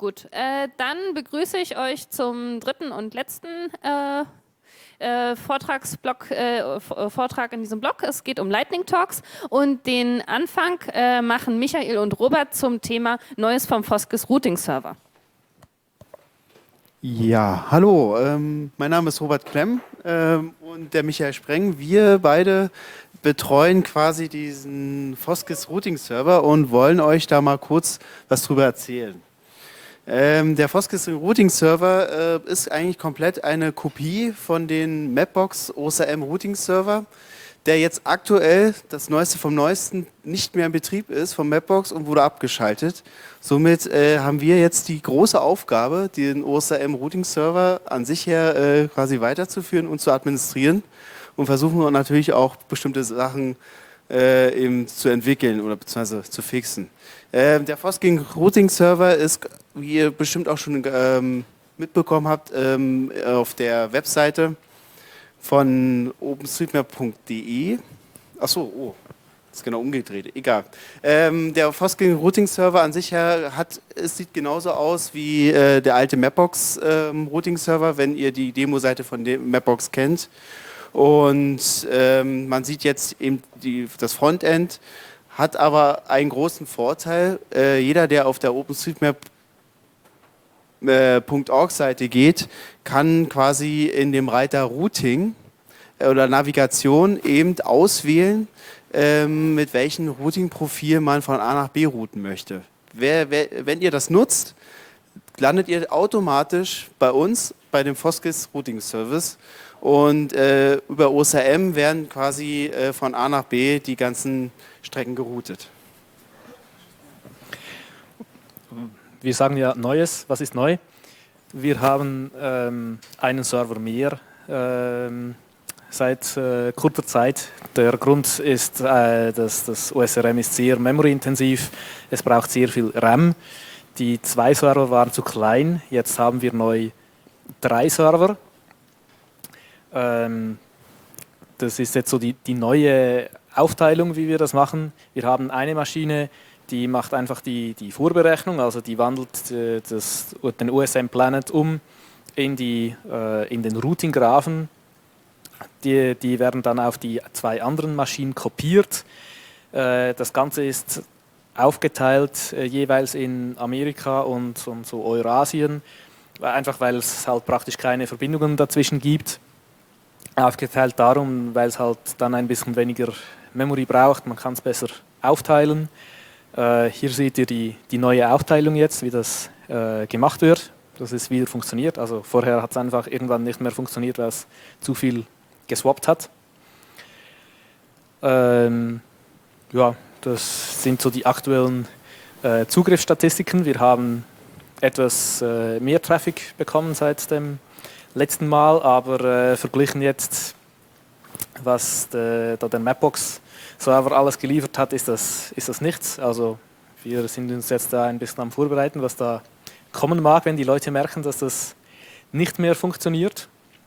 Gut, dann begrüße ich euch zum dritten und letzten Vortrag in diesem Blog. Es geht um Lightning Talks und den Anfang machen Michael und Robert zum Thema Neues vom Foskis Routing Server. Ja, hallo, mein Name ist Robert Klemm und der Michael Spreng. Wir beide betreuen quasi diesen Foskis Routing Server und wollen euch da mal kurz was drüber erzählen. Der Foskis Routing Server ist eigentlich komplett eine Kopie von den Mapbox OSRM Routing Server, der jetzt aktuell, das Neueste vom Neuesten, nicht mehr in Betrieb ist vom Mapbox und wurde abgeschaltet. Somit haben wir jetzt die große Aufgabe, den OSRM Routing Server an sich her quasi weiterzuführen und zu administrieren und versuchen natürlich auch bestimmte Sachen eben zu entwickeln oder beziehungsweise zu fixen. Der Foskis Routing Server ist, wie ihr bestimmt auch schon mitbekommen habt, auf der Webseite von openstreetmap.de. Achso, oh, das ist genau umgedreht, egal. Der Foskis Routing Server an sich es sieht genauso aus wie der alte Mapbox Routing Server, wenn ihr die Demo-Seite von Mapbox kennt. Und man sieht jetzt eben das Frontend, hat aber einen großen Vorteil. Jeder, der auf der OpenStreetMap.org-Seite geht, kann quasi in dem Reiter Routing oder Navigation eben auswählen, mit welchem Routing-Profil man von A nach B routen möchte. Wenn ihr das nutzt, landet ihr automatisch bei uns, bei dem Foskis Routing Service. Und über OSRM werden quasi von A nach B die ganzen Strecken geroutet. Wir sagen ja Neues. Was ist neu? Wir haben einen Server mehr seit kurzer Zeit. Der Grund ist, dass das OSRM ist sehr memory-intensiv. Es braucht sehr viel RAM. Die 2 Server waren zu klein. Jetzt haben wir neu 3 Server. Das ist jetzt so die neue Aufteilung, wie wir das machen. Wir haben eine Maschine, die macht einfach die Vorberechnung, also die wandelt den OSM Planet um in den Routing-Graphen. Die werden dann auf die 2 anderen Maschinen kopiert. Das Ganze ist aufgeteilt jeweils in Amerika und so Eurasien, einfach weil es halt praktisch keine Verbindungen dazwischen gibt. Aufgeteilt darum, weil es halt dann ein bisschen weniger Memory braucht, man kann es besser aufteilen. Hier seht ihr die neue Aufteilung jetzt, wie das gemacht wird, dass es wieder funktioniert. Also vorher hat es einfach irgendwann nicht mehr funktioniert, weil es zu viel geswappt hat. Ja, das sind so die aktuellen Zugriffsstatistiken. Wir haben etwas mehr Traffic bekommen seit dem letzten Mal, aber verglichen jetzt, was der Mapbox-Server alles geliefert hat, ist das nichts. Also wir sind uns jetzt da ein bisschen am Vorbereiten, was da kommen mag, wenn die Leute merken, dass das nicht mehr funktioniert.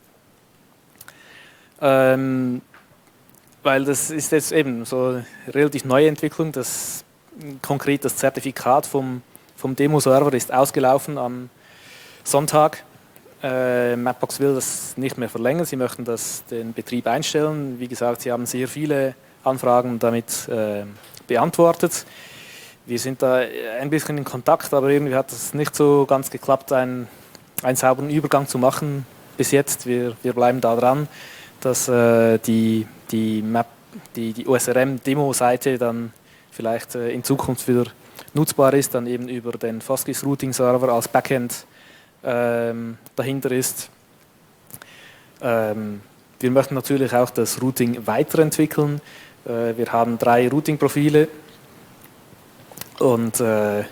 Weil das ist jetzt eben so eine relativ neue Entwicklung. Konkret das Zertifikat vom Demo-Server ist ausgelaufen am Sonntag. Mapbox will das nicht mehr verlängern, sie möchten den Betrieb einstellen. Wie gesagt, sie haben sehr viele Anfragen damit beantwortet. Wir sind da ein bisschen in Kontakt, aber irgendwie hat es nicht so ganz geklappt, einen sauberen Übergang zu machen bis jetzt. Wir bleiben da dran, dass die OSRM-Demo-Seite dann vielleicht in Zukunft wieder nutzbar ist, dann eben über den Foskis Routing Server als Backend dahinter ist. Wir möchten natürlich auch das Routing weiterentwickeln. Wir haben 3 Routing-Profile und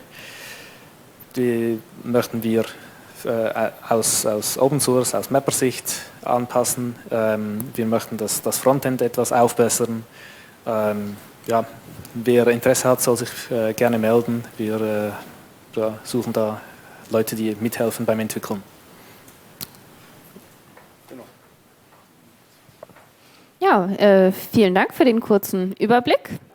die möchten wir aus Open Source, aus Mapper-Sicht anpassen. Wir möchten das Frontend etwas aufbessern. Ja, wer Interesse hat, soll sich gerne melden. Wir suchen da Leute, die mithelfen beim Entwickeln. Ja, vielen Dank für den kurzen Überblick.